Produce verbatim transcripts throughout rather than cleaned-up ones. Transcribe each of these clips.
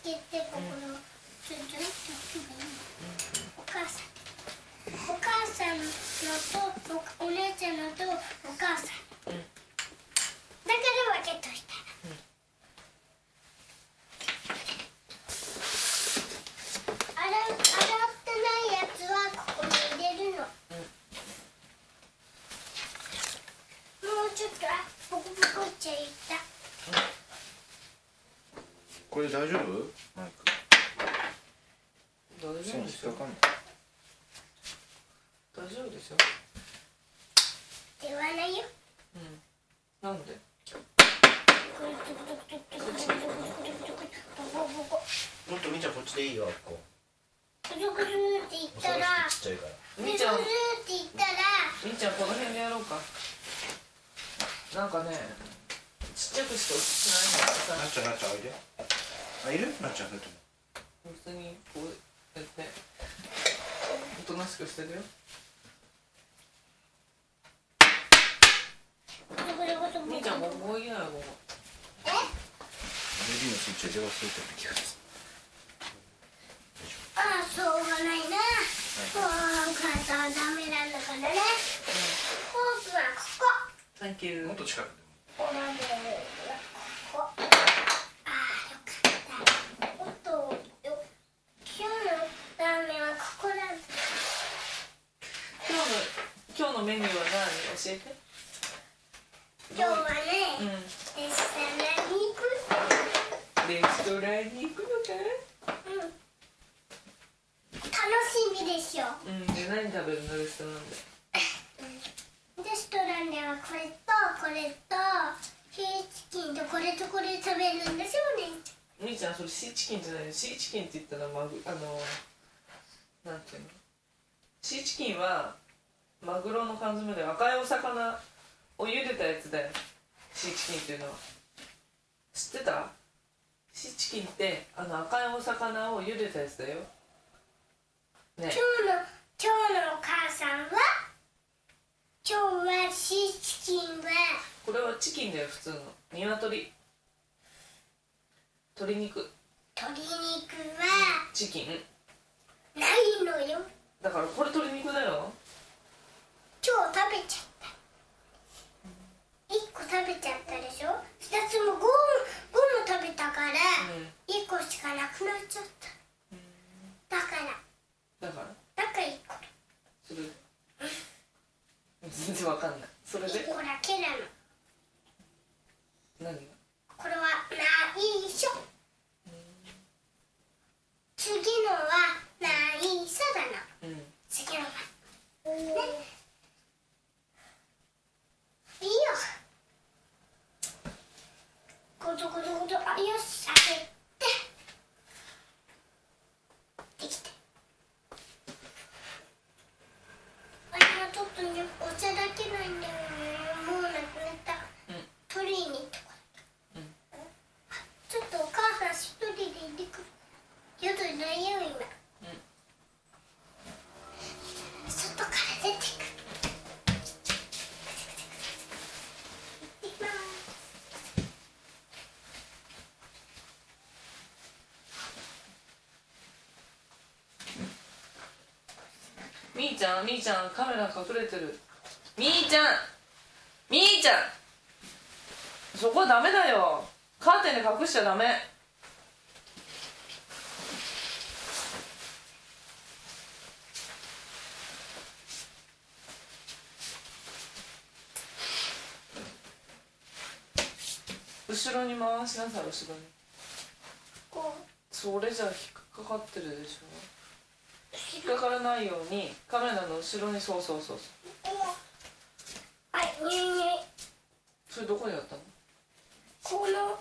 けてここのちょちょっとお母さんお母さんのとお姉ちゃんのとお母さん、うん、だから分けといた、うん、洗洗ってないやつはここに入れるの、うん、もうちょっとボコボコっちゃいった、うん、 これ大丈夫？マイク大丈夫でしょ。 線引っかかんない。 大丈夫でしょ。 言わないよ。 うん。なんで？ もっとみーちゃんこっちでいいよ。こう。 ぐるぐるって言ったら。 ちっちゃいから。 みーちゃん。 ぐるって言ったら。 みーちゃんこの辺でやろうか。なんかね、ちっちゃくして落ちないんだ。 なっちゃんなっちゃんおいで。あ、いる？なっちゃんそれとも。 普通にこうやっておとなしくしてるよ。みーちゃんもここいいやよここ。 え？エルイーディー のスイッチで電話するって気がする。ああ、しょうがないな。もうお母さんはダメなんだからね。フォークはここ。 サンキュー。 もっと近くでも。 ここまでここ。ああ、よかった。おっと、よ。今日のラーメンはここなんだ。 今日の今日のメニューは何？教えて。 今日はね、うん、レストランに行く。 レストランに行くのか？ うん。楽しみでしょ。 うん。で何食べるのレストランで？ レストランではこれとこれとシーチキンとこれとこれ食べるんでしょうね。 みーちゃんそれシーチキンじゃないよ。シーチキンって言ったらマグあのなんていうの？シーチキンはマグロの缶詰で赤いお魚を茹でたやつだよ。シーチキンっていうのは知ってた？シーチキンってあの赤いお魚を茹でたやつだよ。ね。 今日の今日のお母さんは今日はシーチキンはこれはチキンだよ普通の鶏。鶏肉。 鶏肉はチキンないのよ。 だからこれ鶏肉だよ。 今日食べちゃった。いっこ食べちゃったでしょ。ふたつもごも食べたから、うん、いっこしかなくなっちゃった、うん、だからだからだからいっこそれ全然わかんない。それでいっこだけなの。 何がこれはないしょ、うん、次のはないさだな、うん、次のはね。いいよ。ゴトゴトゴト。あ、よし、開けてできて。あ、今ちょっとね、お茶だけなんだよね。もうなくなった、うん、取りに行ってこない、うん、ちょっとお母さん一人でいてくる。夜いないよ今、うん、外から出てくる。 みーちゃん、みーちゃん、カメラ隠れてる。みーちゃん、みーちゃん、そこはダメだよ。カーテンで隠しちゃダメ。後ろに回しなさい、後ろに。 こう。 それじゃ引っかかってるでしょ。引っかからないようにカメラの後ろに。そうそうそうそう。 はい、にゅいにゅい。 それどこにあったの？ この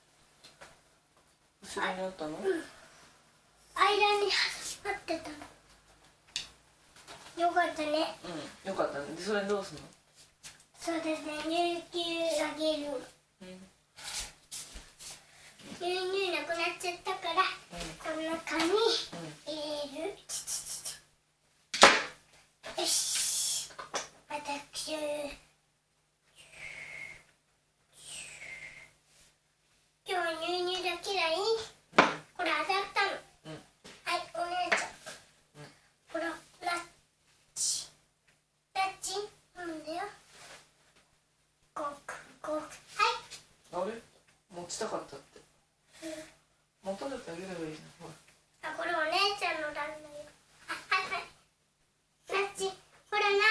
後ろにあったの？うん、 間に挟まってたの。よかったね。 うん、よかったね。でそれどうすんの？ そうですね、乳牛あげる。うん、牛乳なくなっちゃったから、うん、この中に入れる、うん、ちちちち。よし、私今日は牛乳だけだいい。これ持たせてあげればいいじゃん。ほら。 あ、これお姉ちゃんのだんだよ。あ、はいはい。なっち、ほらな。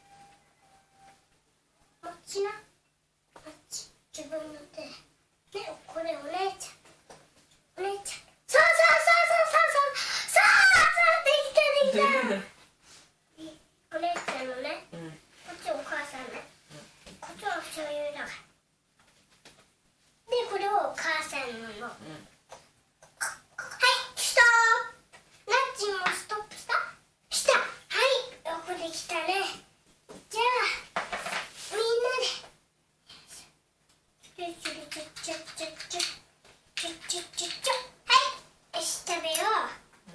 もっちな。もっち、自分の手。ね、これお姉ちゃん。お姉ちゃん。そうそうそうそうそうそう。そうそう、できたできた。お姉ちゃんのね。 うん。 こっちお母さんね。こっちは醤油だから。で、これをお母さんのの。 うん。 はい、ストップ。ナッチもストップしたした。はい、よくできたね。じゃあ、みんなで。ちょちょちょちょちょちょちょちょちょちょ。はい、よし、食べよう。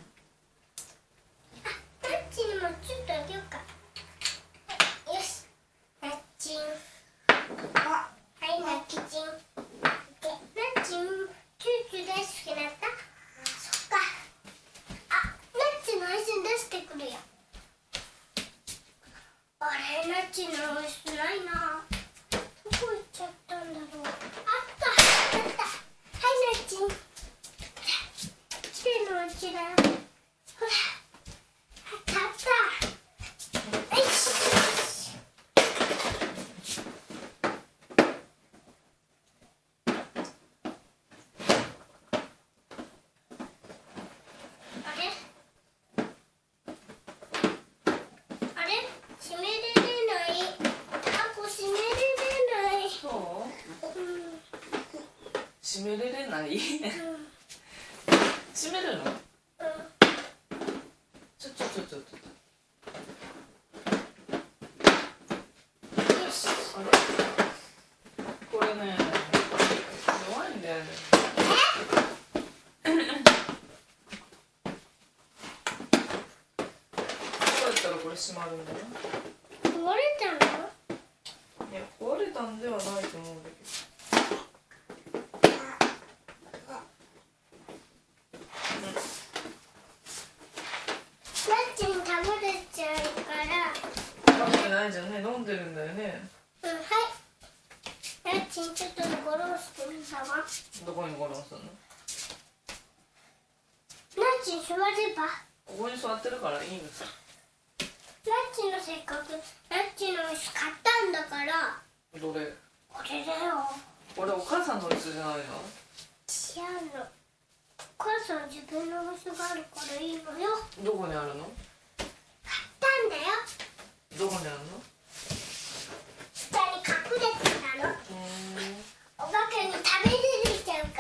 あ、ナッチにもちょっとあげようか。はい、よし。ナッチン。あ、はい、ナッチン。で、ナッチン、チューチュー大好きだった。そっか。あ、ナッチのアイス出してくるよ。あれ、ナッチのアイスないな。どこ行っちゃったんだろう。あった、あった。はい、ナッチン。きれいなお家だよ。ほら。あった、あった。よし。あれあれ閉めれれない。あ、こう閉めれれない。 そう？ うん。 閉めれれない？ うん閉めるの？ うん。 ちょちょちょちょちょ。 よし。 あれ？これね、弱いんだよね。どうやったらこれ閉まるんだよ。 壊れたの？ いや、壊れたんではないと思うんだけど。 ナッチに食べれちゃうから。 食べてないじゃんね、飲んでるんだよね。 うん、はい。ナッチにちょっとゴロしてみたわ。 どこにゴロンするの？ ナッチに座れば。 ここに座ってるからいいんですよ。 ナッチのせっかくナッチの椅子買ったんだから。 どれ？ これだよ。 これお母さんの椅子じゃないの？ 違うの。お母さん自分の椅子があるからいいのよ。 どこにあるの？ 買ったんだよ。 どこにあるの？ 下に隠れてたの。 うーん。 お化けに食べれちゃうから。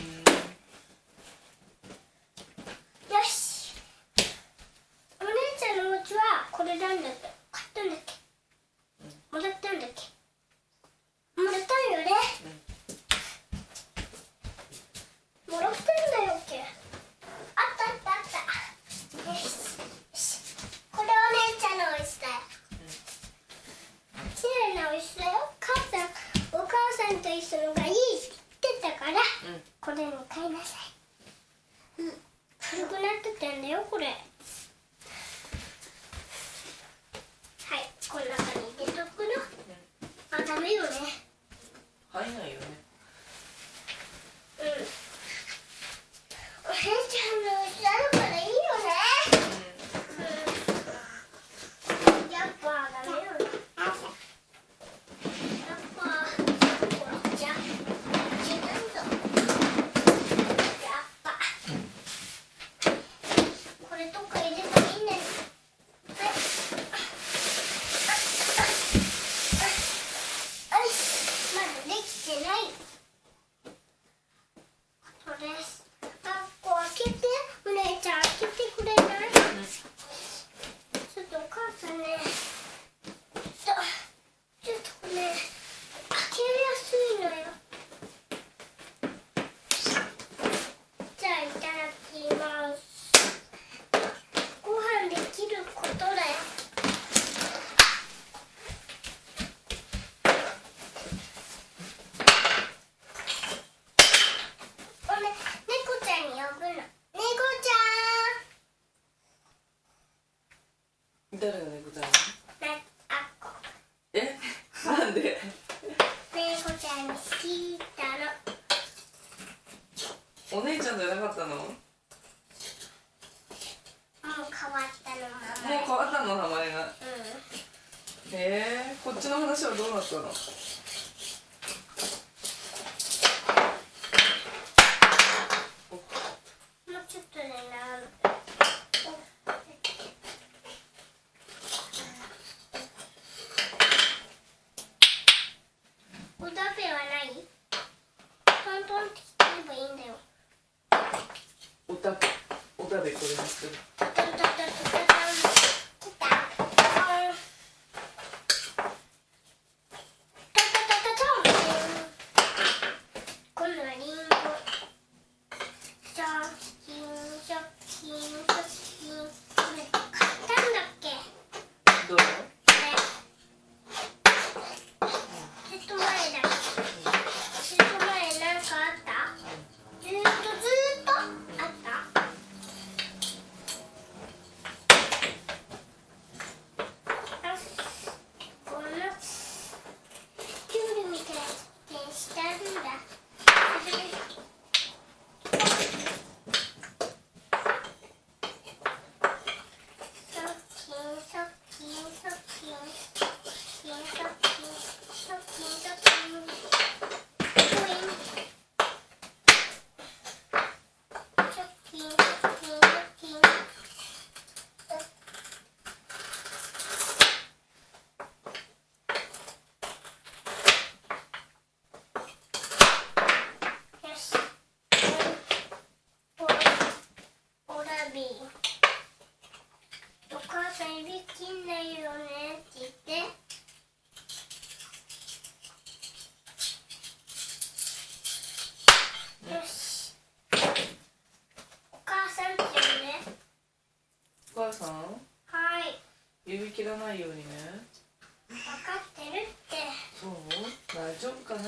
よし。お姉ちゃんのお家はこれなんだって。買ったんだっけ？もらったんだっけ？もらったんよね。もらったんだよっけ。あったあったあった。よし。よし。これお姉ちゃんのお椅子だよ。綺麗なお椅子だよ。母さん、お母さんと一緒のがいいって言ってたから、 うん、 これに買いなさい。うん、古くなってたんだよこれ。はい、この中に入れとくの。あ、ダメよね。 入んないよね。 うん。お姉ちゃんの椅子あるからいいよね。うん。やっぱダメよね。やっぱこれじゃ違うぞ。やっぱこれどっか入れてもいいね。はい。あい、まだできてない。これあ、こう開けて、お姉ちゃん開けてくれない？ちょっとお母さんね、ちょっとちょっとね、開けやすいのよ。じゃあいただきます。ご飯できることだよ。おね、猫ちゃんに呼ぶの。猫ち誰が猫ちゃん？ ゃん。な、あっこ。 え？なんで？ 猫ちゃんに好きだの。 お姉ちゃんじゃなかったの？もう変わったの名前。 変わったの名前が。 うん。 へえ、こっちの話はどうなったの？ もうちょっとでな。おだべはない？トントンって聞けばいいんだよ。 おたべ、おたべこれにする。 トントントントントントン。来た。トン。トントントントントン。今度はリンゴ。ショッキンショッキンショッキン。これ買ったんだっけ？ どう？ これ。ちょっと前だ。ちょっと前なんかあった？ずーっとずーっとあった？あ、このキュウリみたいにしてあるんだ。ショッキンショッキンショッキンショッキンショッキンショッキンショッキンポインショッキンショッキンショッキンよしおおラビーお母さんいびきんないよねって言ってよしお母さんって言うね。 お母さん、 はい指切らないようにね。 分かってるって。 そう？大丈夫かな？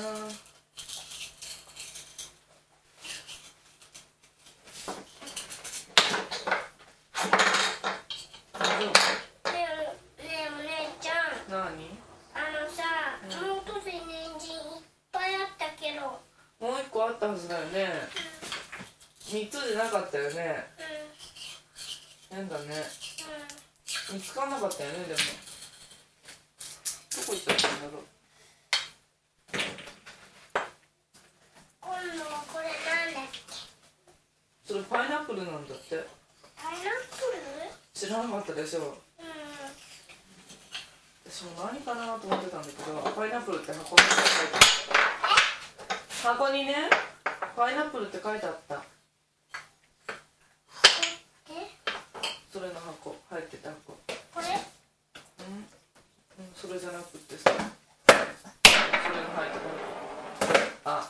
大丈夫？ ねえねえお姉ちゃん、 何？ あのさ、もう一つ人参いっぱいあったけど。 もう一個あったはずだよね。三つでなかったよね。 うん変だね。 うん見つかんなかったよね、でも。どこ行っちゃったんだろう。 今度はこれなんだっけ？ それパイナップルなんだって。 パイナップ知らなかったでしょ。 ル？うん私も何かなと思ってたんだけど、パイナップルって箱に書いてあった。箱にね、パイナップルって書いてあった。 えそれの箱、入ってた箱。 これ？ うん、うん、それじゃなくってさ、それが入ってた。あ、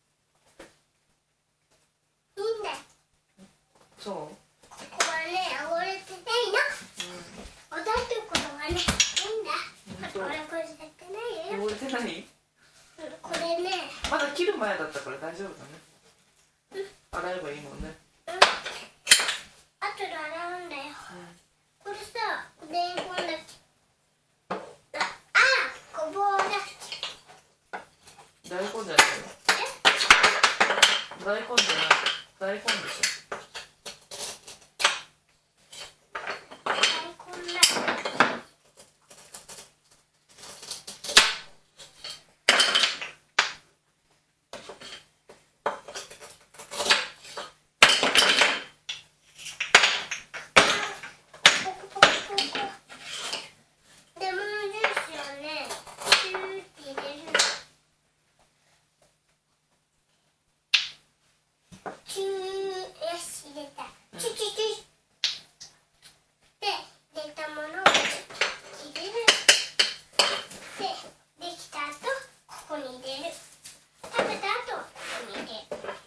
いいんだよ。 そう？ ここはね、汚れてないの。おだってことはね、いいんだ。これこれ絶対ないよ。 汚れてない？ うんこれね、 まだ切る前だったから大丈夫だね。洗えばいいもんね。 うん、後で洗うんだよ。これさ、レンコンだっけ？あ、あ、ごぼうだっけ？ 大根じゃないよ。 え？ 大根じゃない。大根でし大根だ。ポコポコポコ。レモンジュースをね、シューって入れるの。チュー、よし、入れた。チュチュチュ。で、入れたものを入れる。で、できた後、ここに入れる。食べた後、ここに入れる。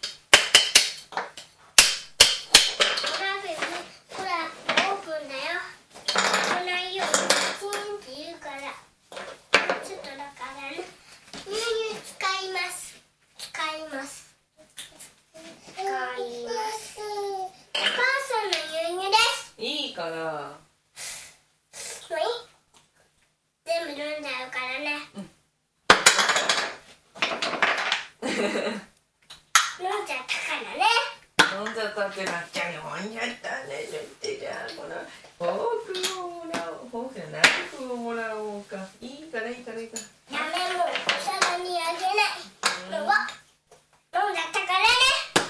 ほら、ベビー、ほら、オープンだよ。来ないように、チーンって言うから。ちょっとだからね、牛乳使います。使います。使います。お母さんの牛乳です。 ょ。いいかな。 もういい？全部飲んじゃうからね。飲んじゃったからね。 飲んじゃったってなっちゃうよ。飲んじゃったねってじゃあこのフォークをもらおう。フォークじゃないナイフをもらおうか。いいからいいからいいから。 ダメもうお皿にあげないのは飲んじゃったからね。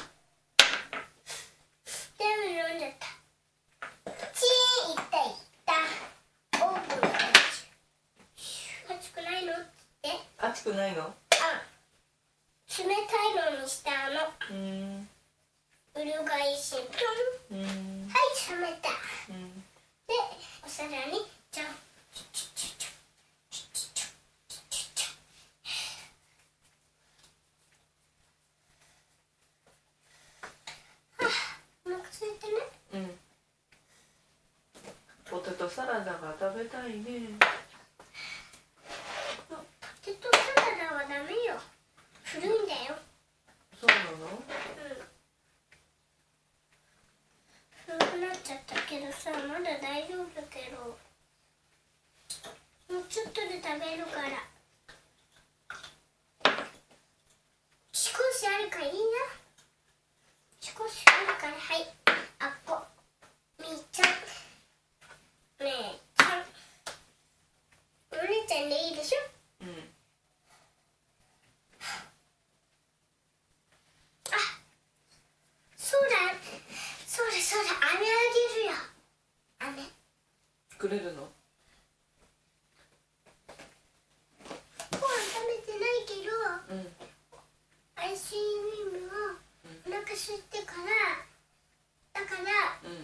全部飲んじゃった。チーンいったいったオーブンの熱くないのって熱くないの？ あ冷たいのにしたの。 うん。 うるがいしぴょん。 うん。 はい冷めた。 うん。 でお皿にじゃん。 ポテトサラダが食べたいね。 ポテトサラダはダメよ。古いんだよ。 そうなの？ うん。古くなっちゃったけどさ、まだ大丈夫だけど。もうちょっとで食べるから。少しあるからいいな。少しあるからはい。あっこ。みーちゃん。ねえちゃん。お姉ちゃんでいいでしょ？ うん。 あ、そうだ。そうだそうだ。飴あげるよ。飴。 くれるの？ ご飯食べてないけど、 うん。 アイスクリームをお腹空いてからだからうん。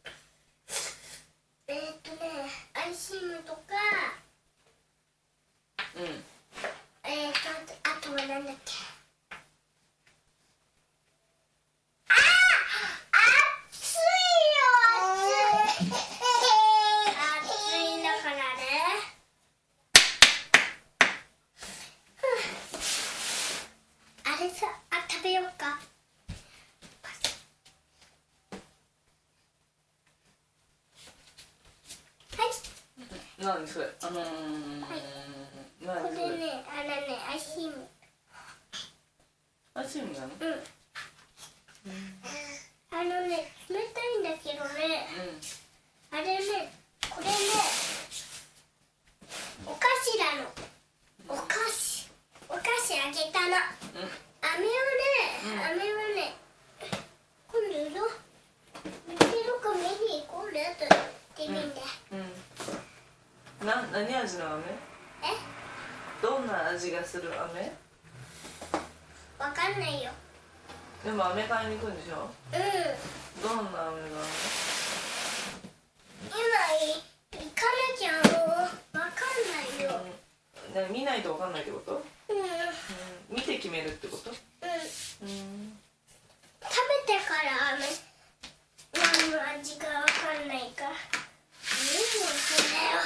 えー、っとねアイスクリームとかうん。 えー、っとあとはなんだっけあー熱いよ熱い熱いんだからねあれさあ食べようか何それ？あのー、 はい何それ？ これねあのねアイスクリームアイスクリームなの？ うん、あのね冷たいんだけどね、 うん。 あれねこれねお菓子なのお菓子お菓子あげたのうん。 飴をね飴をね今度ど見てるか見に行こうねと言ってみんだうん。な、何味の飴？ えどんな味がする飴？ わかんないよでも飴買いに行くんでしょ？ うんどんな飴があるの？ 今い行かなきゃもうわかんないようん、見ないとわかんないってこと？ うんうんうん、見て決めるってこと？うん。 食べてから飴何の味かわかんないからいいもんそれだよ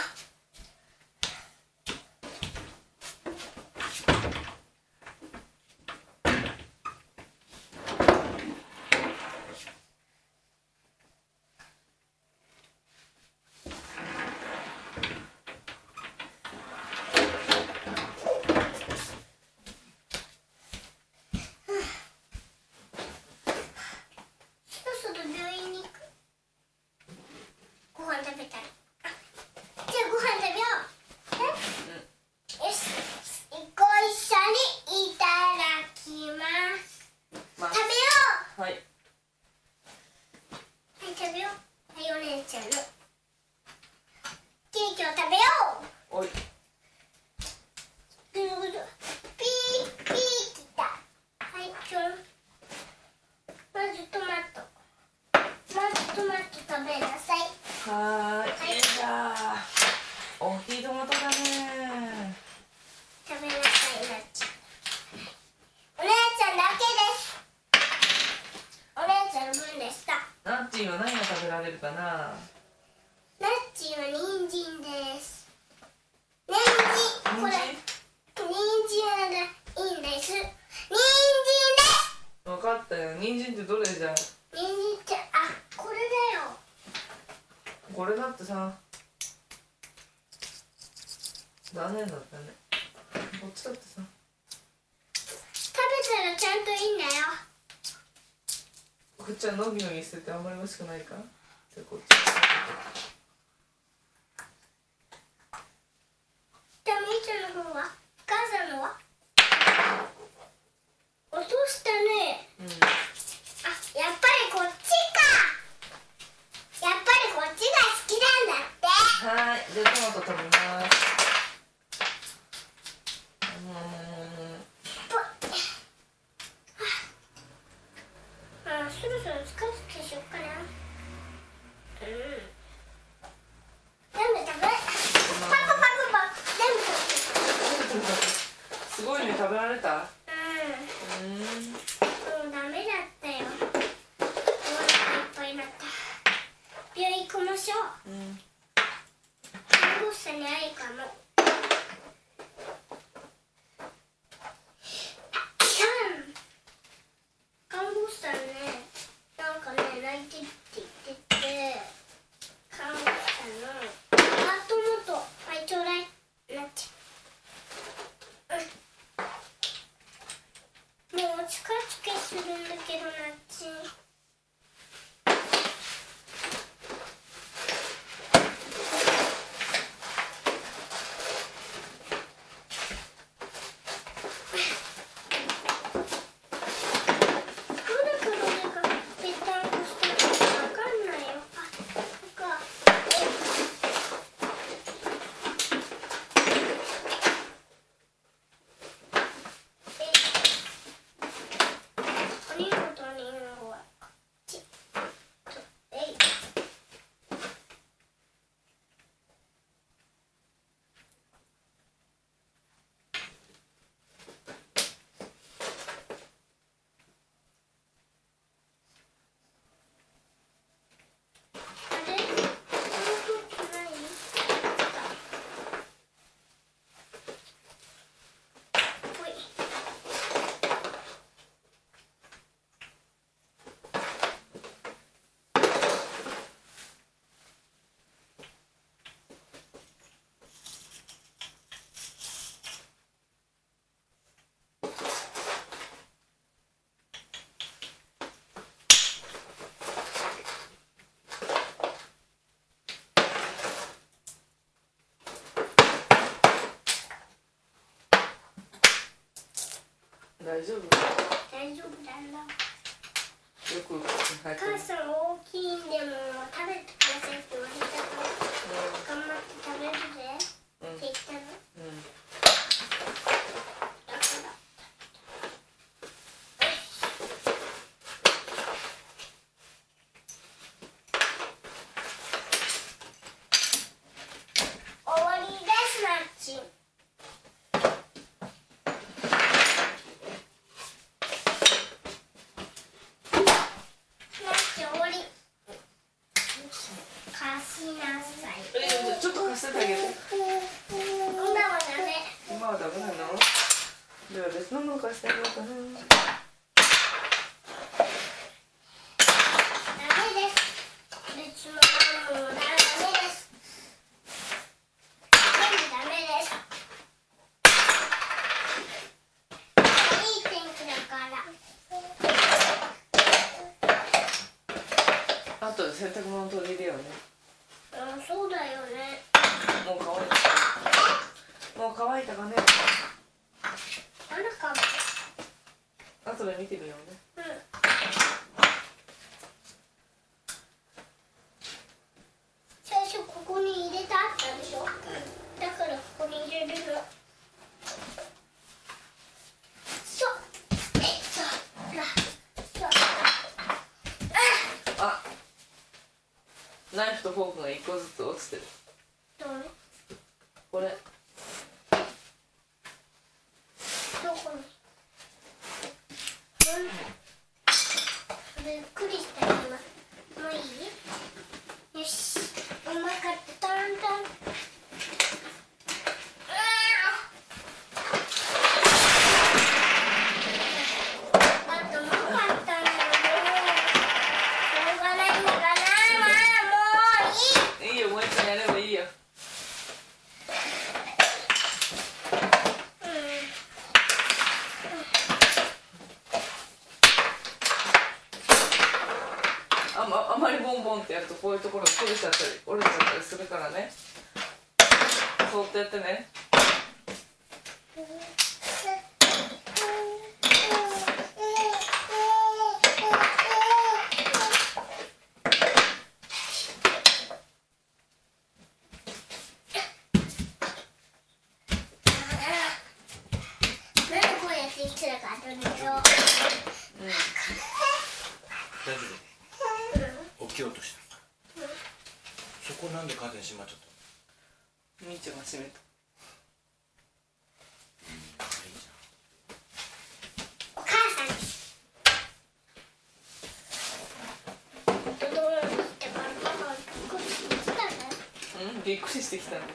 残念だったね。こっちだってさ。 食べたらちゃんといいんだよ。 こっちはのぎのぎしててあんまり美味しくないか。じゃあこっち。 じゃあみーちゃんの方は、お母さんのは落としたね。 うん。 あ、やっぱりこっちか。やっぱりこっちが好きなんだって。 はい、じゃあトマト食べます。うん。 あ、そろそろつかつけしよっかな。うん。全部食べ。パクパクパク。全部食べ。 すごいね、食べられた。 うん。 うん。 もうダメだったよ。お腹いっぱいになった。病院行きましょう。 うん。 看護師さんに会えるかも。看護師さんね、なんかね、泣いてるって言ってて、看護師さんのハートノート、はい、ちょうだい。なっちゃう。もう近づけするんだけど、なっち。 大丈夫？ 大丈夫だな。 よくお母さん大きいんでも食べてくださいって言われたから、頑張って食べるぜって言ったの。 うん。 だから終わりです、マッチ。 ちょっと貸してあげて。 今はダメ。 今はダメなの？では別のもの貸してあげようかな。 ダメです。別のものはダメです。全部ダメです。いい天気だから。 あとで洗濯物取り入れようね。 うん、そうだよね。 もう乾いた。もう乾いたかね。 あらか。 後で見てみようね。 うん。最初ここに入れてあったでしょ。だからここに入れるの。そう。えっと、ら、そう。 あ。ナイフとフォークが一個ずつ落ちてる。 どれ？ これ。 どこに？うん。ゆっくりしたよ。もういい？よし。うまかった。タンタン。あともうかったんだよ。しょうがないんだから。まあもういい。 いいよ、もう一回やればいいよ。 あまあまりボンボンってやるとこういうところが取れちゃったり折れちゃったりするからね。そうってやってね。 大丈夫？起きようとした。そこなんでカーテン閉まっちゃったの？ みーちゃんが閉めた。 お母さんです。ドドーンってパラパラこっちに来たね。 うん、びっくりしてきたね。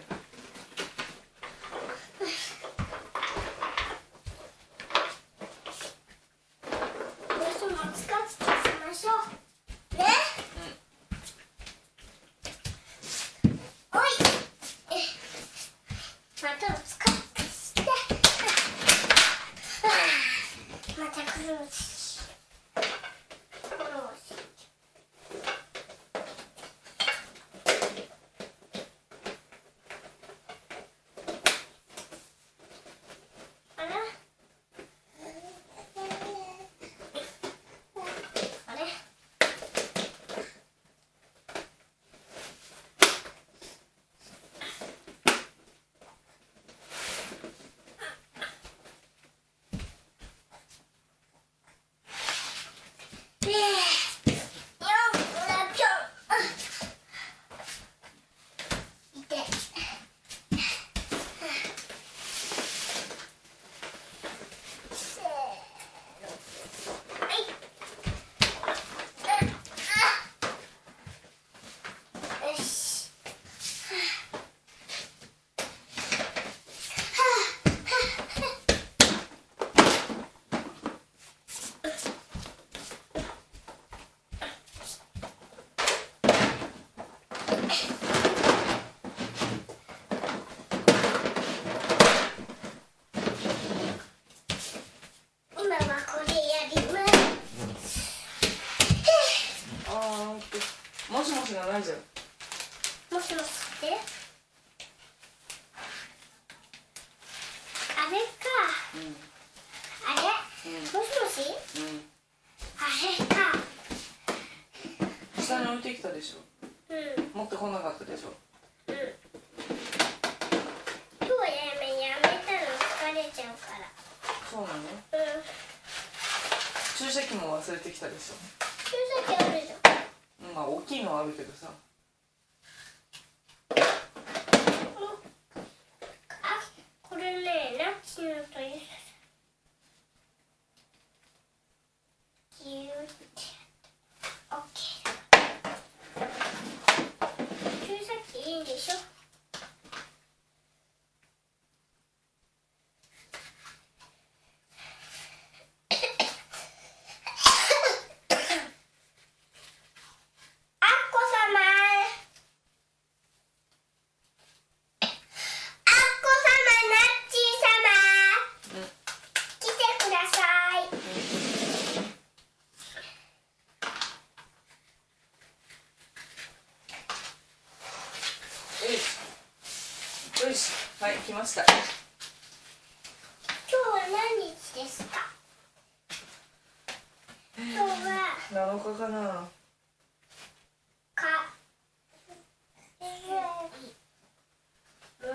ないじゃん。 もしもしってあれか、 うん、 あれ、うん、もしもし、うん、あれか下に置いてきたでしょ、 うん、 持ってこなかったでしょ、 うん、今日やめやめたの疲れちゃうから。 そうなの、うん、注射器も忘れてきたでしょ。 注射器あるじゃん。 まあ大きいのはあるけどさ、 あ、これね、ナッツのというギューってオッケー。注射器いいんでしょ。 よし、はい、来ました。 今日は何日ですか？今日はなのかかな。 か、えー、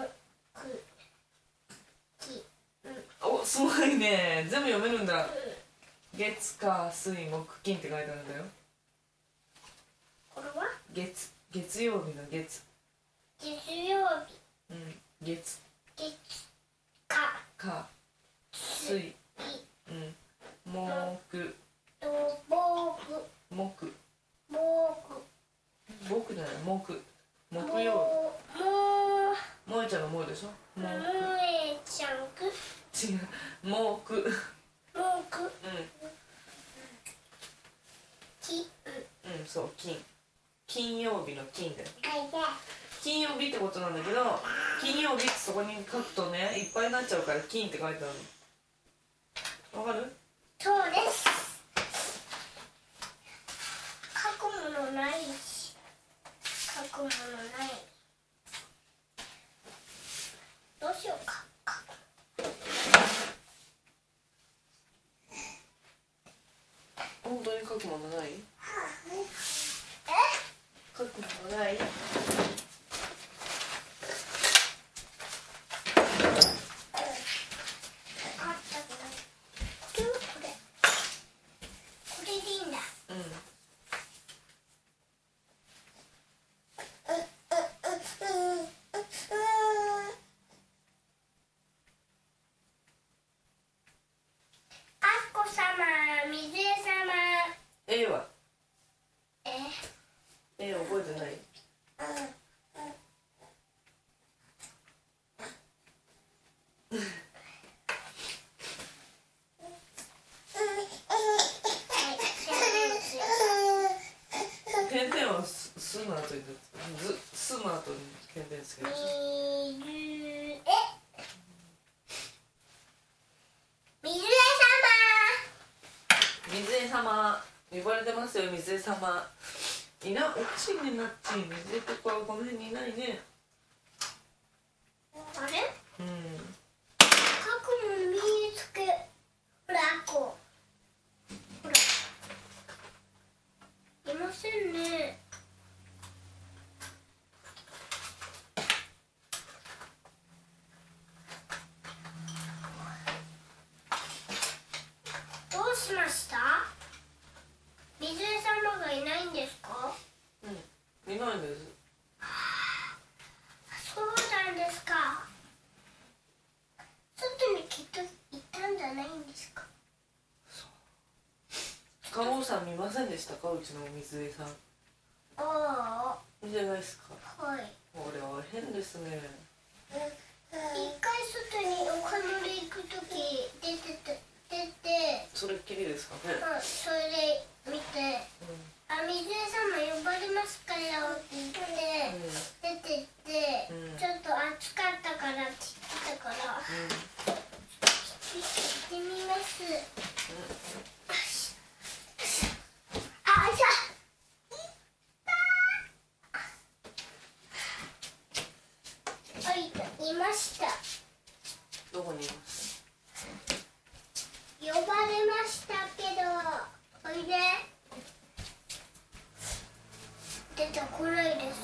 お、すごいね。全部読めるんだ。月火水木金って書いてあるんだよ。 これは月、月曜日の月。 月曜日。 うん、月。 月火火水、うん、木と木木木木じゃない木木曜日。 ももえちゃんのもえでしょ。 もえちゃんく違う、木木、 木うんきうん、そう、金金曜日の金だよ。 あいで金曜日ってことなんだけど、金曜日ってそこに書くとね、いっぱいになっちゃうから金って書いてあるの。わかる？ そうです。書くものないし書くものない。どうしようか。 本当に書くものない？ え？ 書くものない？A は A 覚えてない？点々はすすの後にずすの後に点々つける。水江様呼ばれてますよ。水江様いな、おかしいね。なっち水江とかこの辺にいないね。 あれ？ うん。 書くもの見つけ。ほらこう。ほら。いませんね。どうしました？水江様がいないんですか？ うん、いないんです。 そうなんですか。外にきっと行ったんじゃないんですか。 看護師さん見ませんでしたか、うちの水江さん。 あいいじゃないですか。 あ、はい。 これは変ですね。 一回外にお買い物行くとき出てて出て、 それっきりですかね。 うん、それで見て、 うんあ、水江様呼ばれますかよって言って、出てって、 うんちょっと暑かったからって言ってたから、行ってみます。あ、じゃあ、はい、いました。 どこにいます？ 呼ばれましたけど、おいで。出てこないです。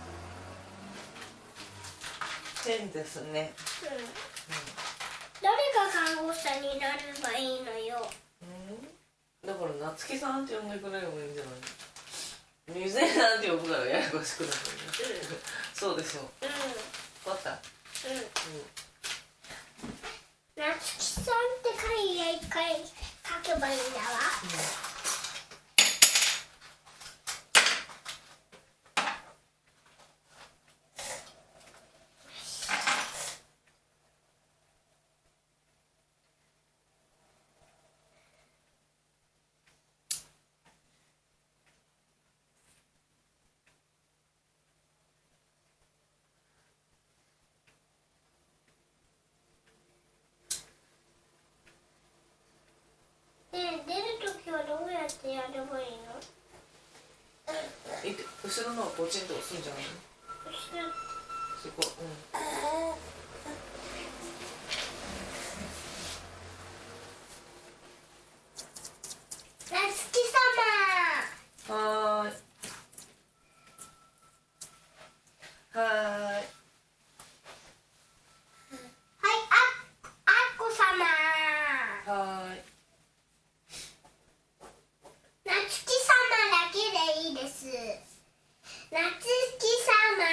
変ですね。 うん。誰が看護師さんになればいいのよ。 うん、だから夏希さんって呼んでくれればいいんじゃないの？水江さんって呼ぶからややこしくなるね。そうでしょう。 うん。 分かった。 うん。 うん。 夏希さんって書いて書けばいいんだわ。で、出るときはどうやってやればいいの？ いて、後ろのをポチンと押すんじゃないの？ 後ろ。 そこ、うん。 夏希様。 はーい。はーい。 はい、あ、あっこ様。 はーい。 夏希様だけでいいです。夏希様。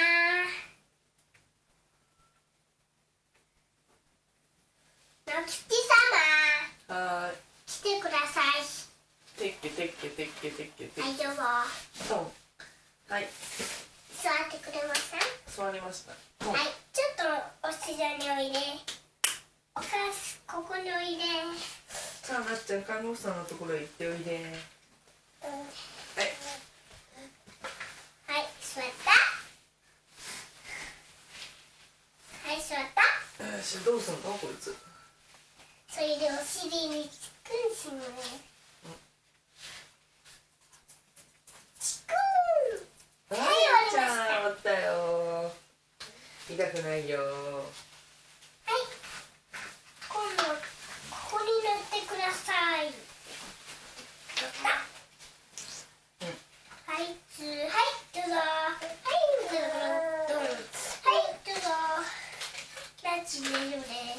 夏希様。 はーい。 来てください。 てっけてっけてっけてっけてっ大け。 丈夫。 ポン。はい。 座ってくれません？ 座りました。ポン。 はい、ちょっとお膝においで。お母さん、ここにおいで。 さあ、なっちゃん、看護師さんのところへ行っておいで。 うん、 はい。 はい、座った。はい、座った。 よし、どうすんのこいつ。 それでお尻につくんしね。つくー。 くないよ。 はい、今度はここに塗ってください。塗った、うん、はい、つー、はい、どうぞ。はい、どうぞ、どうぞ。はい、どうぞ。ランチ大丈夫です。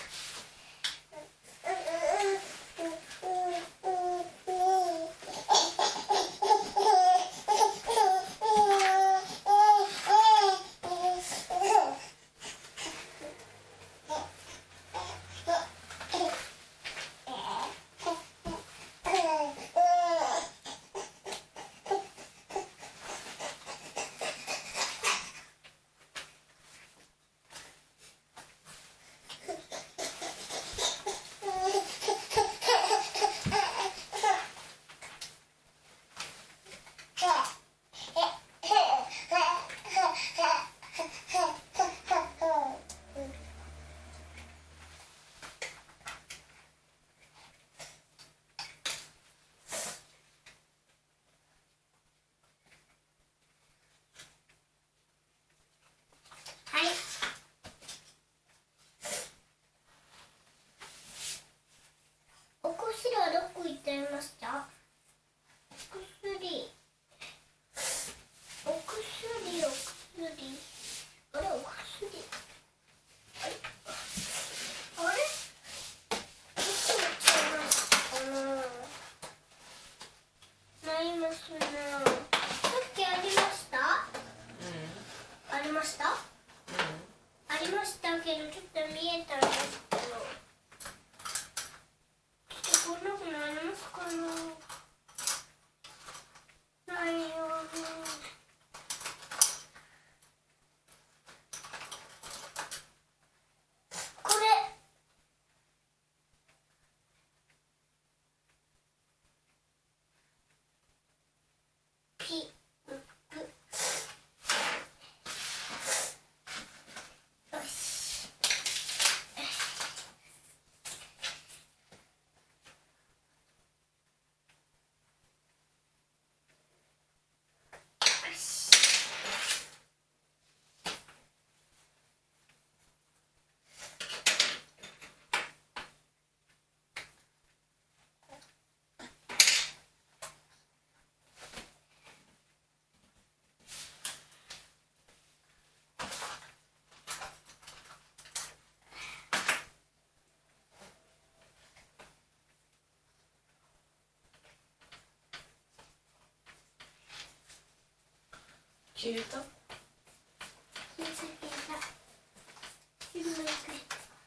消えた？ 消えた消えた。自分の中に。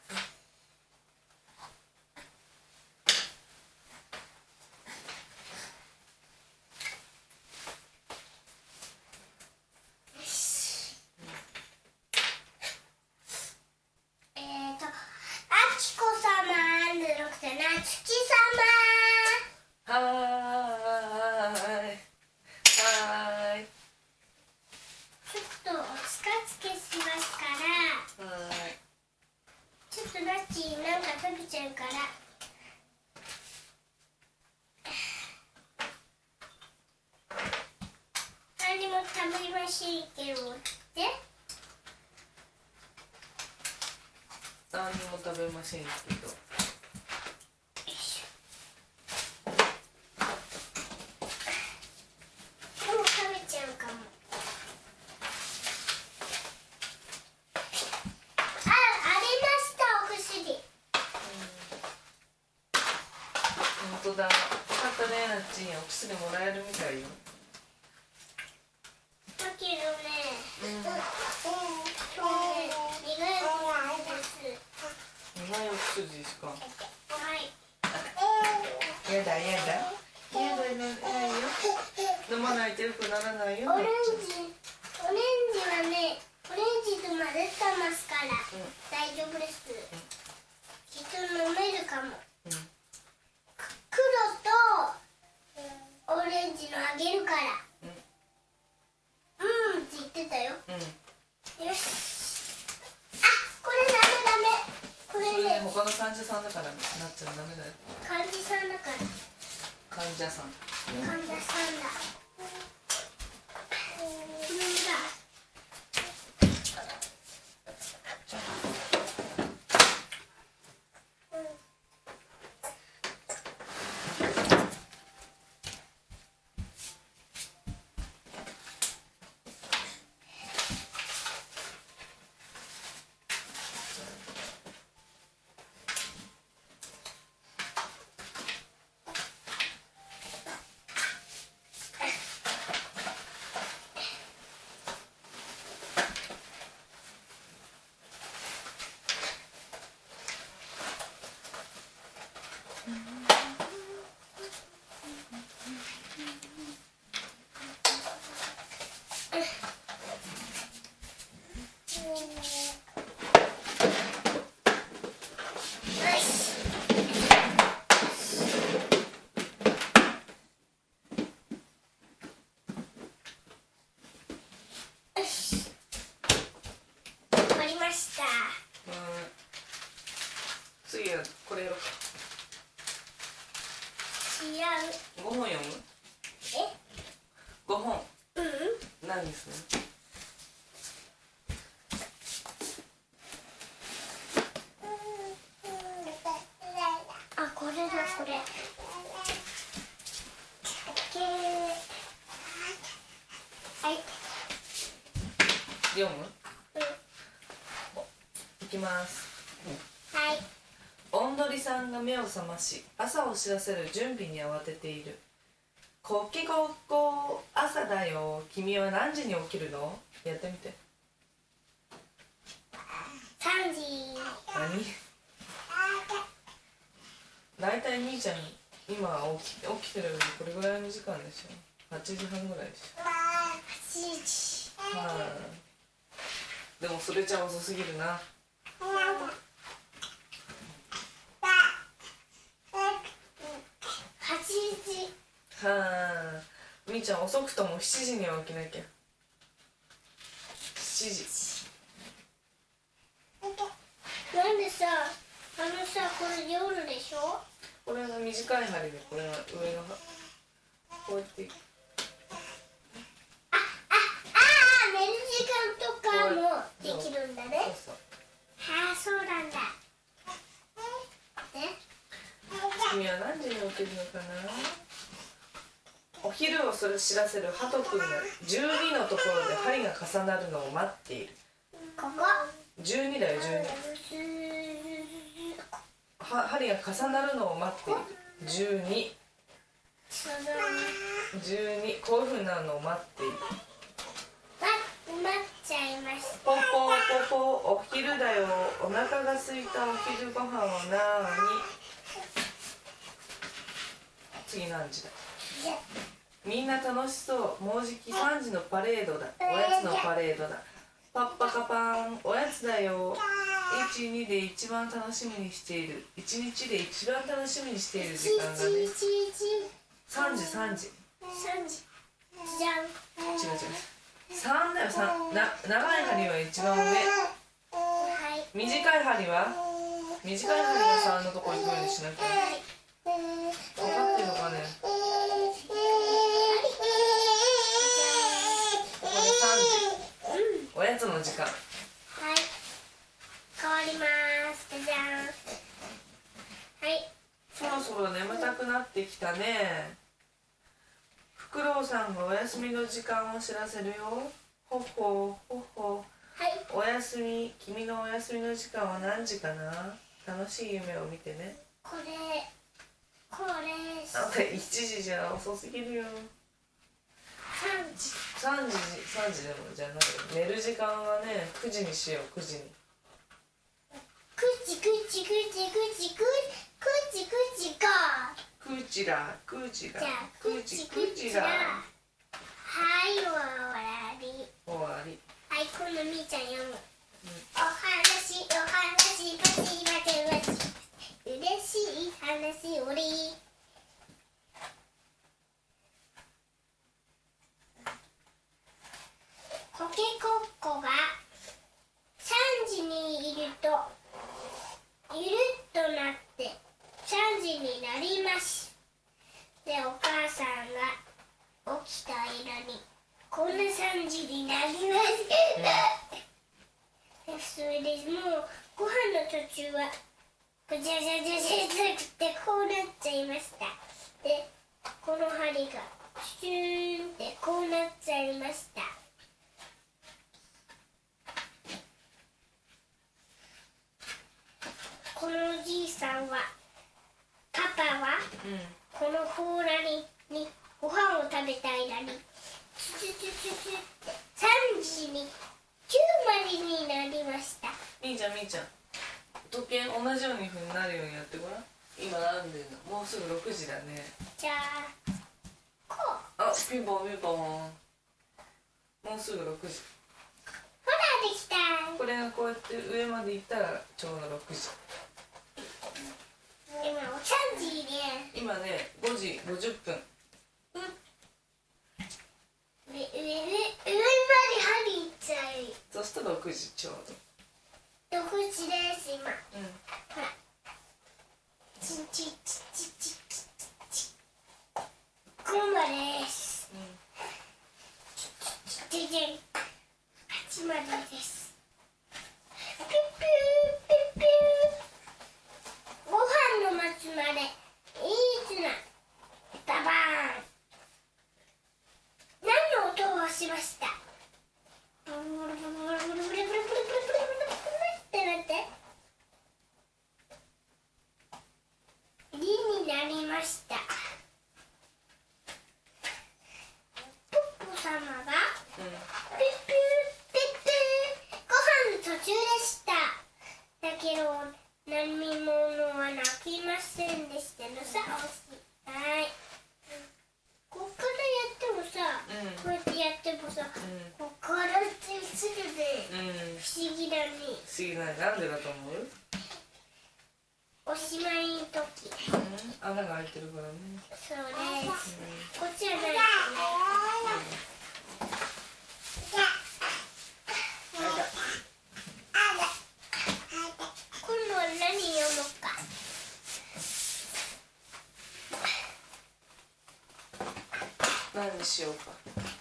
よし。えーと、あきこ様じゃなくてなつき様。 はーい。はーい。 ちょっとお近づけしますから。 はーい。 ちょっとナッチなんか食べちゃうから。何も食べませんけどって何も食べませんけど。 もう食べちゃうかも。あ、ありましたお薬。 本当だ。よかったね、なっちん。お薬もらえるみたいよ。 だけどね、 うん。 今日ね、苦いお薬です。 苦いお薬ですか。 はい。 やだやだ。やだないよ。飲まないとよくならないよ。 オレンジ、オレンジはね、オレンジと混ぜてますから、 うん、 大丈夫です。きっと飲めるかも。 うん、 黒とオレンジのあげるから。うん、うんって言ってたよ。 うん。 よし。あ、これダメダメ。これね、 それね、他の患者さんだからなっちゃダメだよ。 患者さんだから。 患者さん。 患者さんだ。これだ。 本。 うん何する？ あ、これだこれ。はい。 読む？ うん。 いきます。 はい。 おんどりさんが目を覚まし、朝を知らせる準備に慌てている。こっきこっこ、朝だよ。君は何時に起きるの？やってみて。 三時。 何？だいたいみーちゃん今起き、起きてるのにこれぐらいの時間でしょ。はちじはんぐらいでしょ。 八時。 はい。でもそれじゃ遅すぎるな。 八時。 はあ。みーちゃん遅くともしちじには起きなきゃ。しちじ。 なんでさ、あのさ、これ夜でしょ？ これが短い針で、これが上のこうやってああ、寝る時間とかもできるんだね。 そうそう。 はあ、そうなんだ。ね。 君は何時に起きるのかな。お昼をそれ知らせるハト君がじゅうにのところで針が重なるのを待っている。 ここ。 じゅうにだよ、じゅうに。は針が重なるのを待っている。じゅうに。じゅうに。こういうふうになるのを待っている。 ま、待っちゃいました。 ポポポポ、お昼だよ。お腹が空いたお昼ご飯はなーに。次何時だ。みんな楽しそう。もうじきさんじのパレードだ。おやつのパレードだ。パッパカパーン、おやつだよ。いち、にで一番楽しみにしている。いちにちで一番楽しみにしている時間がね。さんじ、さんじ。 さんじ。じゃん。 違う違う。さんだよ、さん。な、長い針は一番上。 はい。 短い針は短い針はさんのとこ行くようにしなきゃ。分かってるのかね。ここでさんじ。おやつの時間。 はい。変わります。じゃじゃん。はい。 そろそろ眠たくなってきたね。フクロウさんがお休みの時間を知らせるよ。ほっほほっほ。 はい。 おやすみ。君のお休みの時間は何時かな。楽しい夢を見てね。 これ。これ。 なんかいちじじゃ遅すぎるよ。 さんじ。 さんじ、さんじでもじゃない。寝る時間はね、くじにしよう、くじに。 くちくちくちくちくちくちくちか。 クジラ、クジラじゃあ、、 クくちジクくちジラ。 はい、終わり。 終わり。 はい、今度みーちゃん読む。お話、お話、バチバチバチ。嬉しい話おり。コケコッコがさんじにいるとゆるっとなってさんじになります。で、お母さんが起きた間にこんなさんじになります。で、それでもうご飯の途中はぐちゃぐちゃぐちゃじゃなくてこうなっちゃいました。で、この針がシューンってこうなっちゃいました。このおじいさんは、パパは、 うん。 この甲羅ににご飯を食べた間にチュチュチュチュチュってさんじにきゅうまでになりました。 みーちゃん、みーちゃん。時計同じようにふうになるようにやってごらん。今なんでのもうすぐろくじだね。 じゃあ、こう。 あ、ピンポンピンポン。もうすぐろくじ。 ほら、できた。 これがこうやって上まで行ったらちょうどろくじ。 今さんじね。 今ね、ごじごじゅっぷん。 上上上上まで針いっちゃい。 そしたらろくじちょうど。 ろくじです今。 うん。 ほら。チンチンチンチンチンチンチン。ゴンバです。 うん。 じじん、八までです。ピュピューピュピュー。ご飯の待つまでいい綱ダバーン。何の音をしました？ブルブルブルブルブルブルブルブルブルブルってなって、りになりました。ポッポ様が、うん、ピュッピュッピッピュー、ご飯の途中でした。だけど何者は泣きませんでしたのさ。おしまい。こっからやってもさ、うん、こうやってやってもさ、うん、こっからってすぐで、うん、不思議だね。 不思議だね。なんでだと思う？ おしまいの時、 うん、穴が開いてるからね。 そうです、うん、こっちはないですね、今度は何読むか。 何にしようか。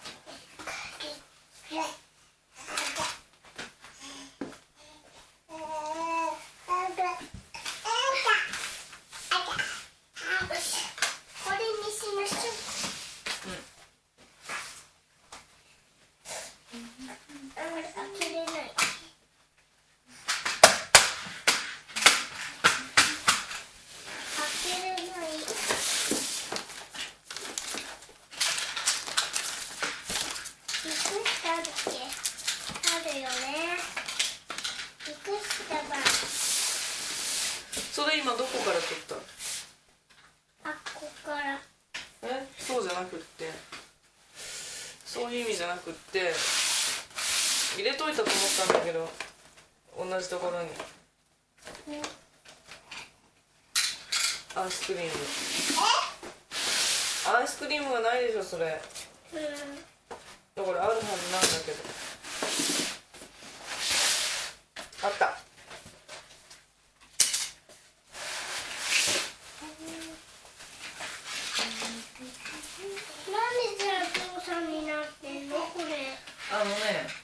それ今どこから取った？ あ、ここから。 え、そうじゃなくって、そういう意味じゃなくって、入れといたと思ったんだけど、同じところに、うん、アイスクリーム。アイスクリームがないでしょそれ。うん、だからあるはずなんだけど。あった。あのね、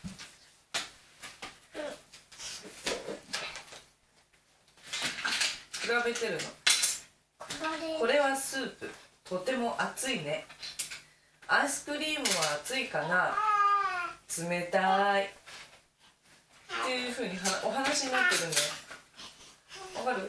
うん、比べてるの。これはスープ、とても熱いね。アイスクリームは熱いかな、冷たいっていうふうにお話になってるんだよ。わかる？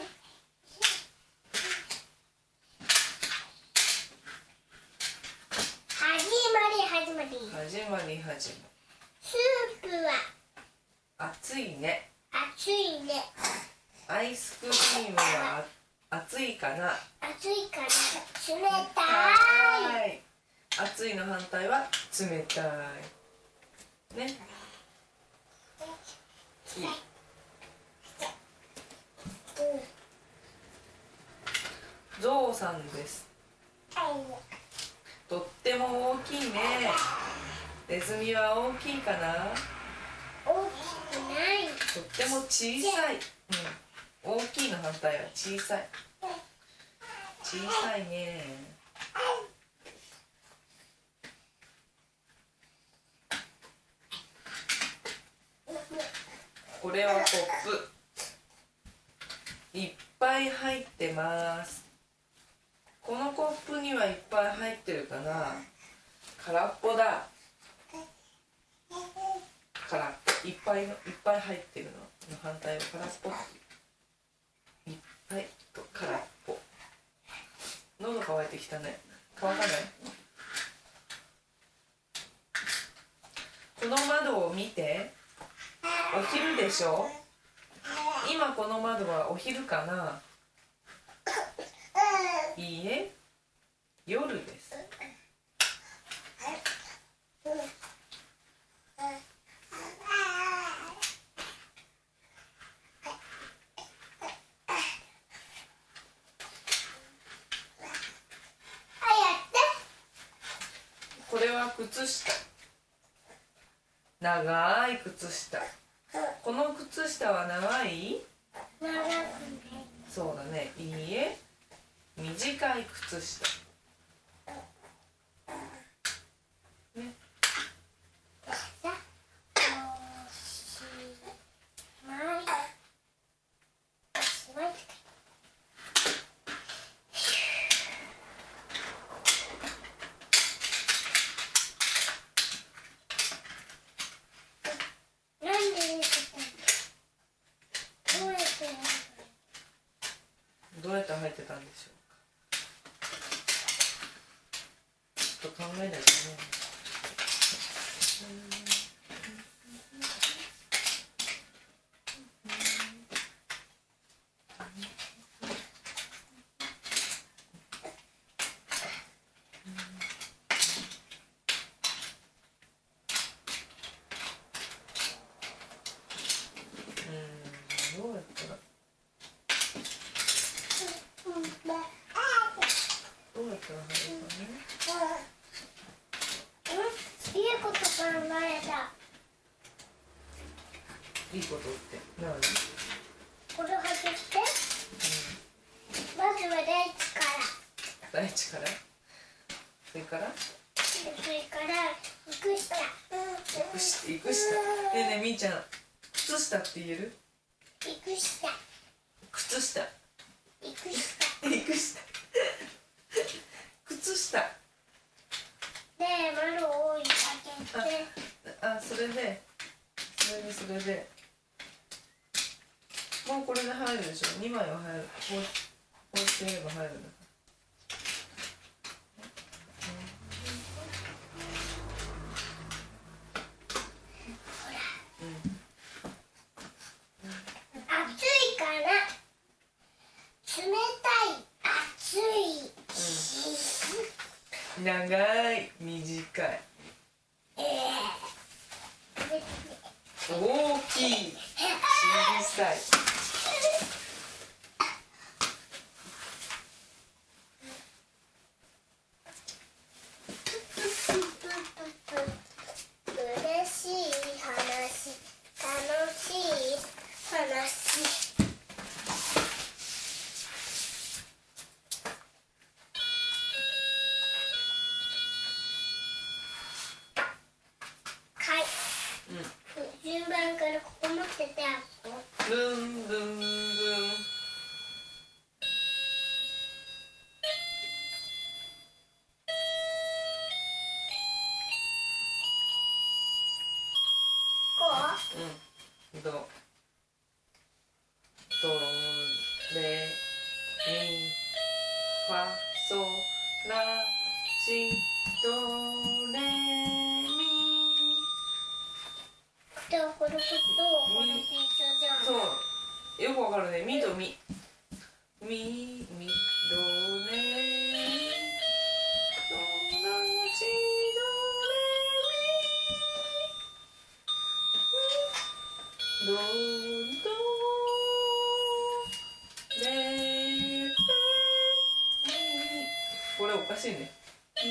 始まり始まり始まり始まり。 スープは熱いね。 熱いね。 アイスクリームは熱いかな、 熱いかな、冷たい。 熱いの反対は冷たいね。次、ゾウさんです。とっても大きいね。ネズミは大きいかな？ 大きくない。 とっても小さい。うん、大きいの反対は小さい。小さいね。これはコップ。いっぱい入ってます。このコップにはいっぱい入ってるかな？空っぽだ。空っぽ。いっぱいの、いっぱい入ってるのの反対は空っぽ。いっぱいと空っぽ。喉乾いてきたね。乾かない？この窓を見て。お昼でしょ？今この窓はお昼かな？いいえ、夜です。これは靴下。長い靴下。この靴下は長い？ 長くない。 そうだね。いいえ、短い靴下。ね。 しょうか。ちょっと考えないとね。どうやったらどうやったら入るかね。 いいこと考えた。 いいことって何？ これ外して、まずは大地から。 大地から？それから？ それから行く下。 行く下、行く下。ねえねえみーちゃん、靴下って言える？ 行く下。 靴下。 行く下。 行く下。靴下。 で、丸を追いかけて。 あ、それで、それでそれで。もうこれで入るでしょ。にまいは入る。こう、こうして言えば入るんだから。 暑いから。冷たい。暑い。 長い、短い。 ええ大きい、小さい。 嬉しい話、楽しい話。順番からここ持ってて、 ルンルンルン。 こう？ うん。ド、ド、レ、ミ、ファ、ソ、ラ、シ、ド、レ、ミ。 でもこれとこれと一緒じゃん。 そう、よくわかるね。ミとミ。ミ、ミ、ド、レ、ミ。ド、ラ、シ、ド、レ、ミ。ド、ド、レ、ミ。これおかしいね。ミ。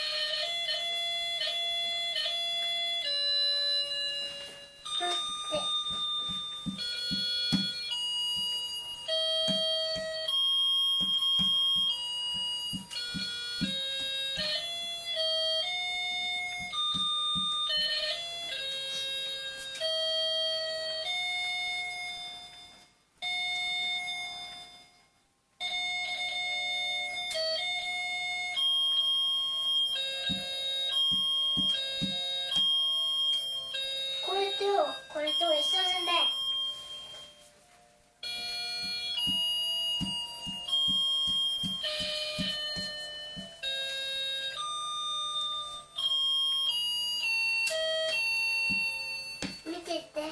これとこれと一緒だね。見てて。 うん。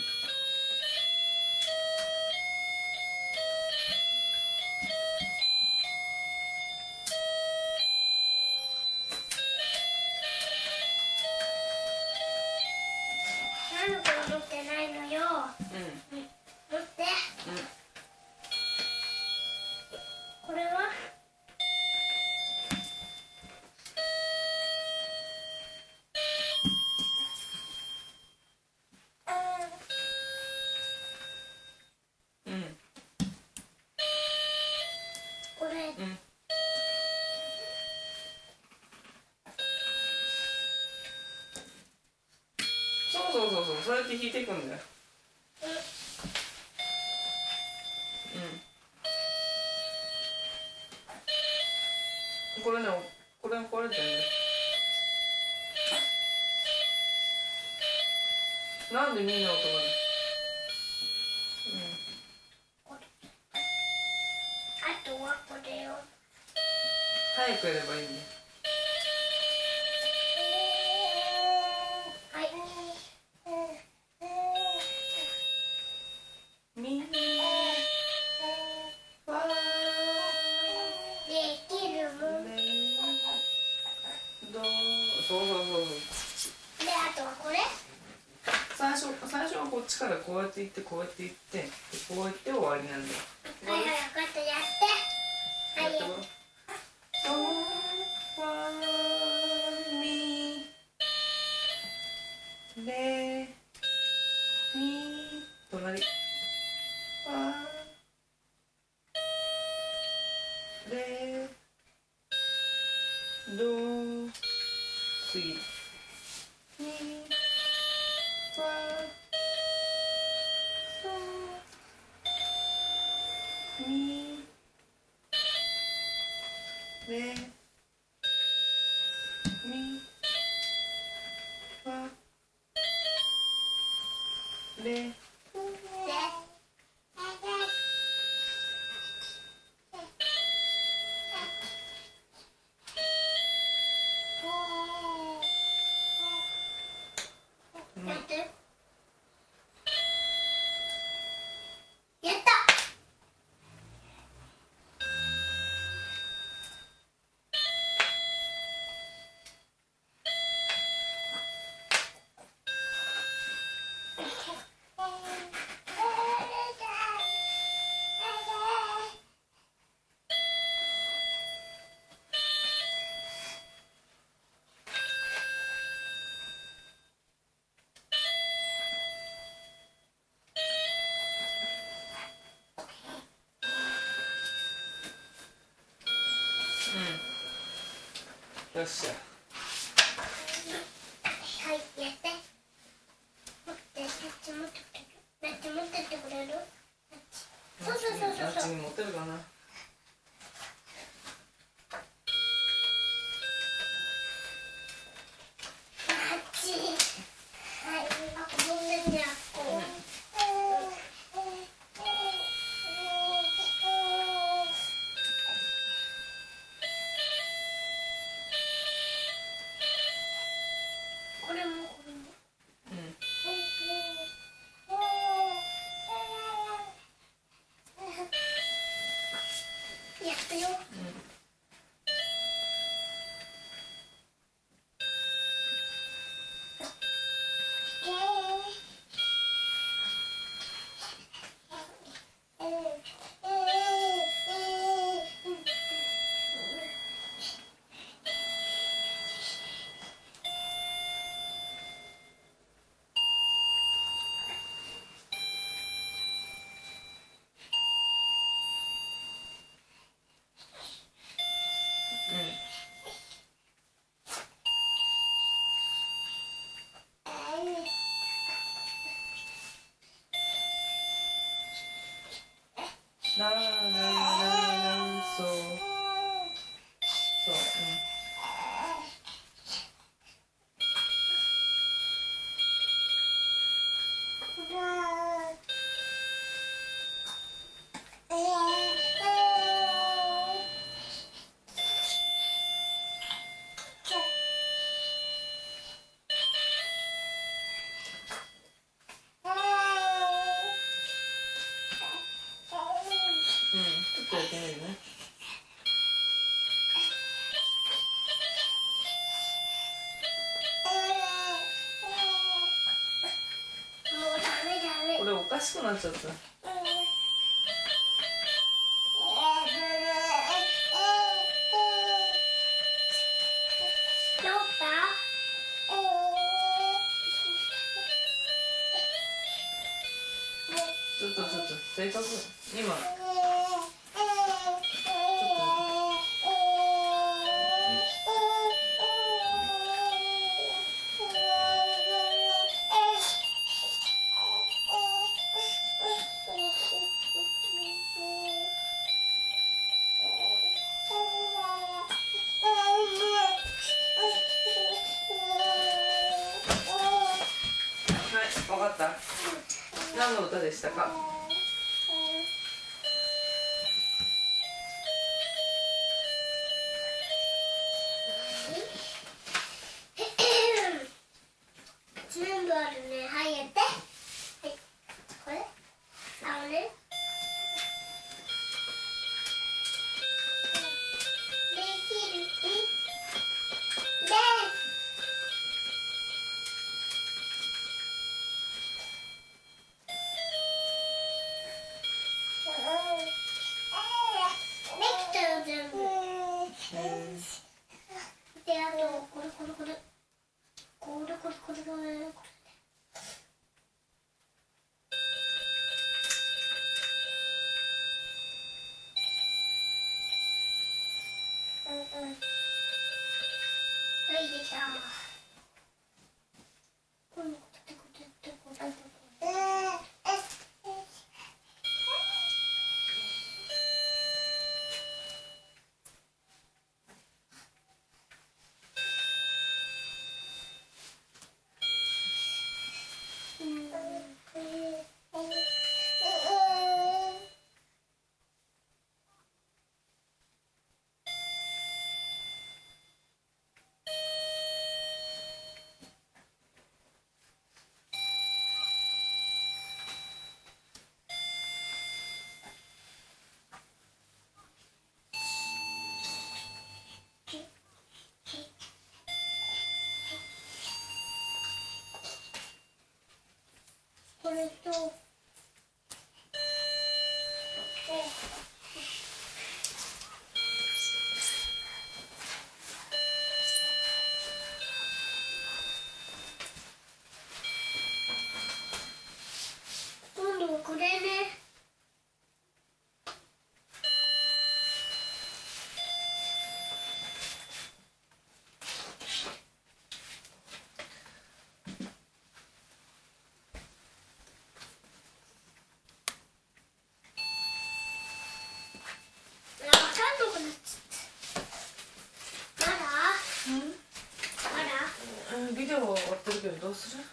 何のこれ持ってないのよ。 うん。 持って。 うん。 これは？ うん。 これ。 うん。そうそうそうそう、そうやって引いていくんだよ。うん。これね、これ壊れてるね。なんでみんな音がね。 あとはここれを早くやればいいね。 はいみわできるもんれどそうそうそうそう。 であとはこれ最初最初はこっちからこうやっていってこうやっていってでこうやって終わりなんだよ。 はいはい分かったやってはいややってごらん。ドファミレミ隣ファレド次ミファソミレミファレでやってやったうんよっしゃ。 はいやって持ってタッチ持ってくれるタッチ持ってってくれるそうそうそうそうそうあっちに持ってるかな。 タッチはいあごめんねあっここれもこれもうんやったよララララそうそううんうんちょっとやってみるね。 もうダメダメこれおかしくなっちゃった。 どうだちょっとちょっと正確今はい分かった。何の歌でしたか。 るね。はいやって。はい。これ。あのね。できる。で。できたよ全部。であとこれこれこれこれこれこれこれこれ。はいできた。これこれこれこれこれ。これと今度これね。 ビデオは終わってるけどどうする？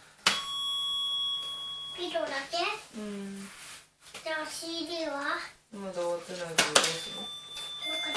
ビデオだけ？ うん。 じゃあ シーディー は？ まだ終わってないけどどうする？ 分かった。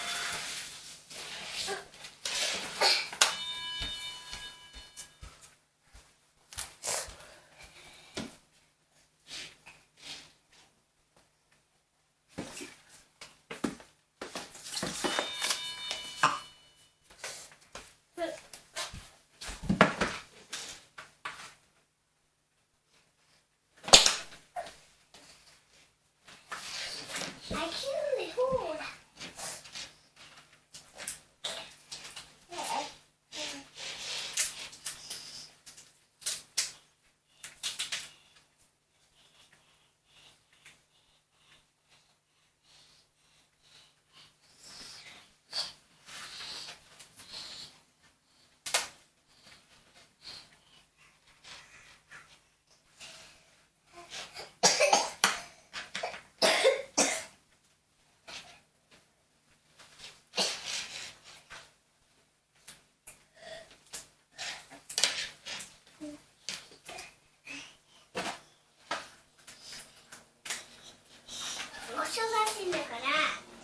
お忙しいんだから。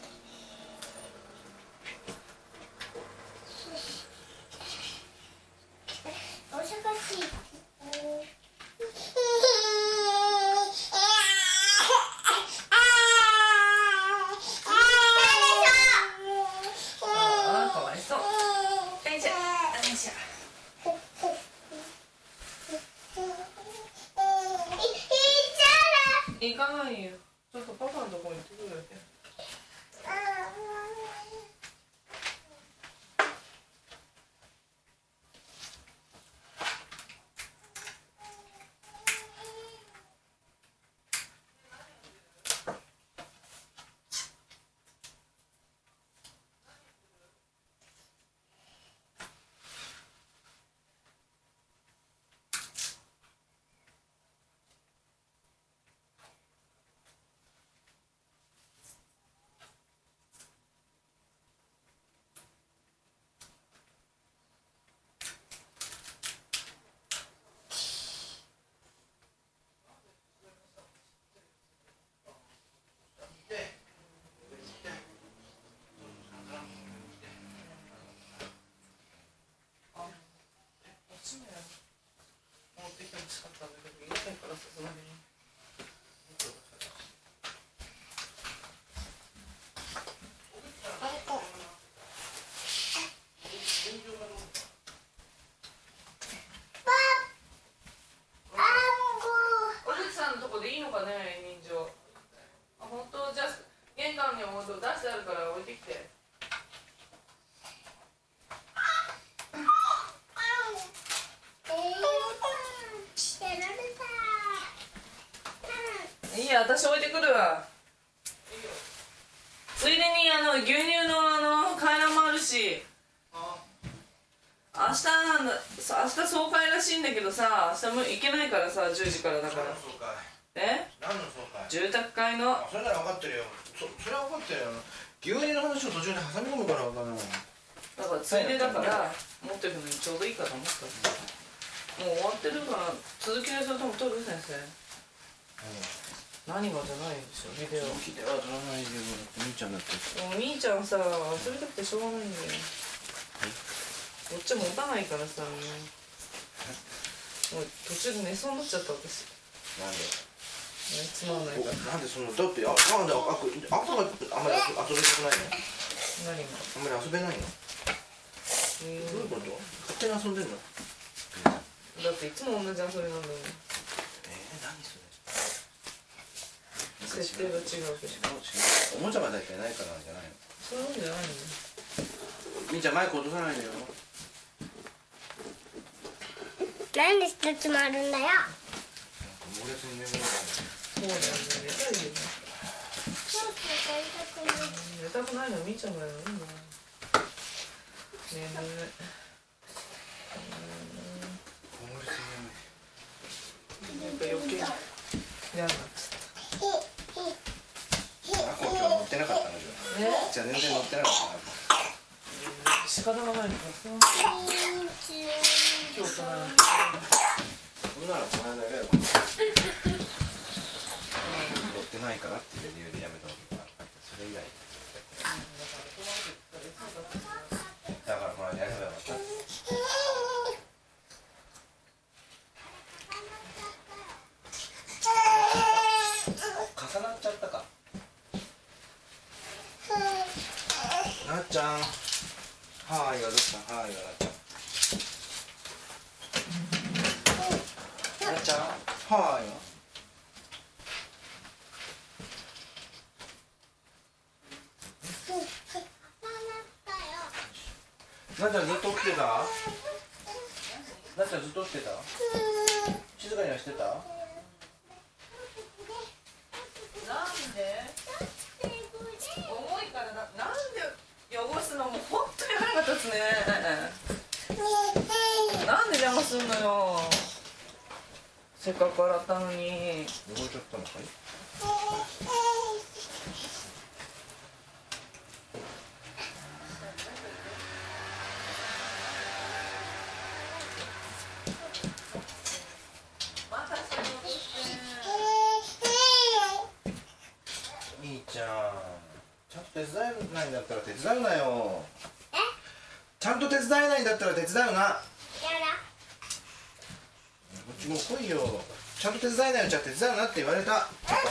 お忙しい。 ああ、かわいそう。よいしょ、よいしょ。行かないよ。ちょっとパパのところに行ってくるだけ。 ちゃったんだけど、いないからさすがに。おじさんのとこでいいのかね、人情。あ、本当、じゃあ玄関に本当出してあるから置いてきて。いいや、私置いてくるわ。ついでにあの牛乳のあの回覧もあるし、明日なんだ、さ明日総会らしいんだけどさ、明日も行けないからさ、じゅうじからだから。 何の総会？ え？ 何の総会？ 住宅会の。 あ、それなら分かってるよ。そそれは分かってるよ。牛乳の話を途中で挟み込むから分からない。 だからついでだから持ってくのにちょうどいいかと思ったの。もう終わってるから続きの人とも撮る先生。何がじゃないでしょ、ビデオ。 続きでは撮らないでよ。みーちゃんだって。 もうみーちゃんさ、遊びたくてしょうがないんだよ。こっちも持たないからさ、もう途中で寝そうになっちゃった私。 なんで？ つまんないから。 なんでそのだってあなんでああ朝があんまり遊びたくないの？ 何が？ あんまり遊べないの？ えー、 どういうこと？勝手に遊んでんの？ だっていつも同じ遊びなんだもん。 えー、何それ？ 設定が違うけど。 違う違う。おもちゃが大体ないからなんじゃないの？ そういうんじゃないの。 みーちゃんマイク落とさないでよ。 なんで一つもあるんだよ。 猛烈に眠るから。 そうだよね、寝たいよね。寝たくないのはみーちゃんがやるんだよ。眠い。 猛烈に眠い。 なんか余計嫌になっちゃった。 あこ今日乗ってなかったのじゃ。 ね、 じゃあ全然乗ってなかったな。 仕方がないからさ。今日からそんなのこの間やれば乗ってないからっていう理由でやめたわけがあって、それ以来だからこの間やればよかった。重なっちゃったか。なっちゃんはーいがどうしたはーいがなっちゃんなっちゃんはーいがなっちゃんずっと起きてた？なっちゃんずっと起きてた？静かにはしてた？ なんで？重いからな、なんで汚すのも本当に腹が立つね。なんで邪魔すんのよ。せっかく洗ったのに。 汚れちゃったのかい？みーちゃん、ちゃんと手伝えないんだったら手伝うなよ。 え？ ちゃんと手伝えないんだったら手伝うな。 やだ。 こっちもう来いよ。ちゃんと手伝えないよ。じゃあ手伝うなって言われた。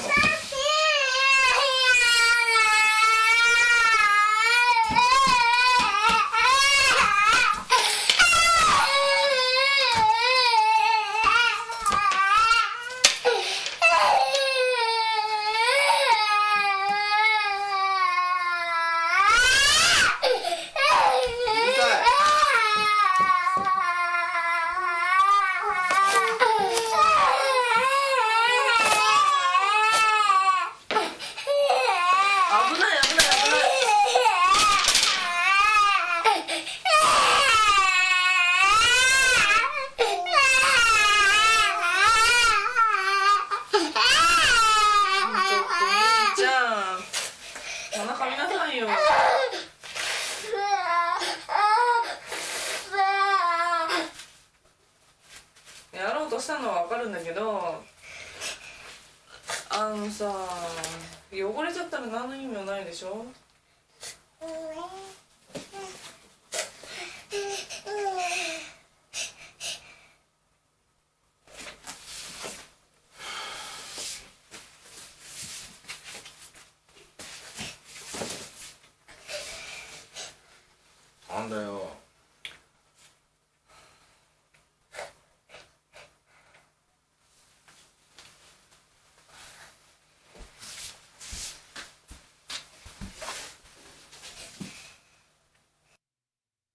やろうとしたのは分かるんだけど、あのさ、汚れちゃったら何の意味もないでしょ。 なんだよ。